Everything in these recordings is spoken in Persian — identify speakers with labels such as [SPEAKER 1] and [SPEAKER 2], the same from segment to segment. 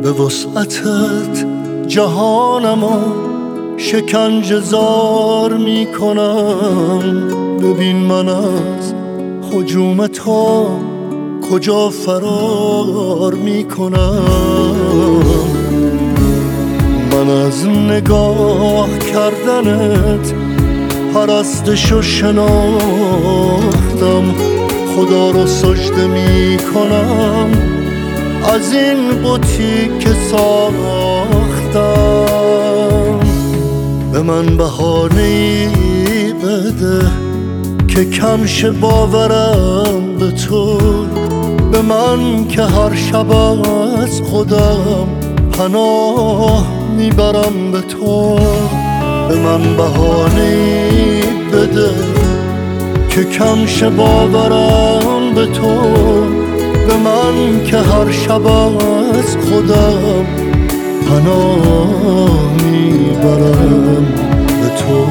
[SPEAKER 1] به وسعتت جهانمو شکنجه زار میکنم. ببین من از هجوم تو کجا فرار میکنم. من از نگاه کردنت پرستشو شناختم. خدا رو سجده میکنم از این بتی که ساختم. به من بهانه‌ای بده که کم شه باورم به تو. به من که هر شب از خودم پناه میبرم به تو. به من بهانه‌ای بده که کم شه باورم به تو. به من که هر شب از خودم پناه میبرم به تو.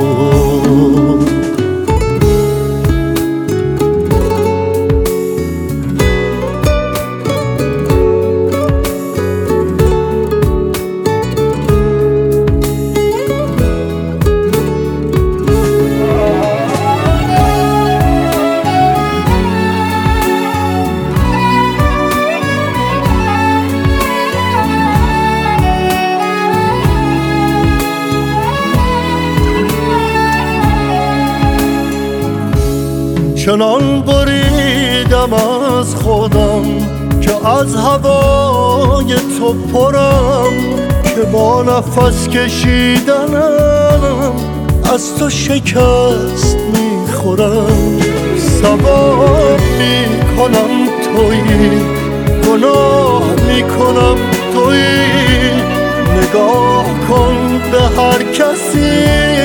[SPEAKER 1] چنان بریدم از خودم که از هوای تو پرم، که با نفس کشیدنم از تو شکست میخورم. ثواب میکنم تویی، گناه میکنم تویی. نگاه کن به هر کسی،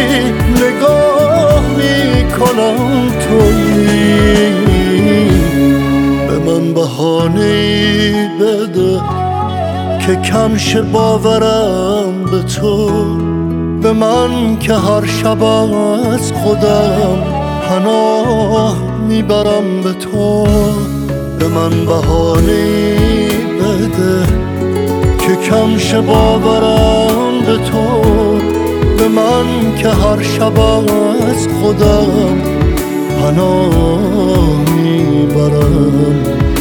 [SPEAKER 1] نگاه میکنم تویی. به من بهانه‌ای بده که کم شه باورم به تو. به من که هر شب از خودم پناه میبرم به تو. به من بهانه‌ای بده که کم شه باورم به تو. به من که هر شب از خودم پناه میبرم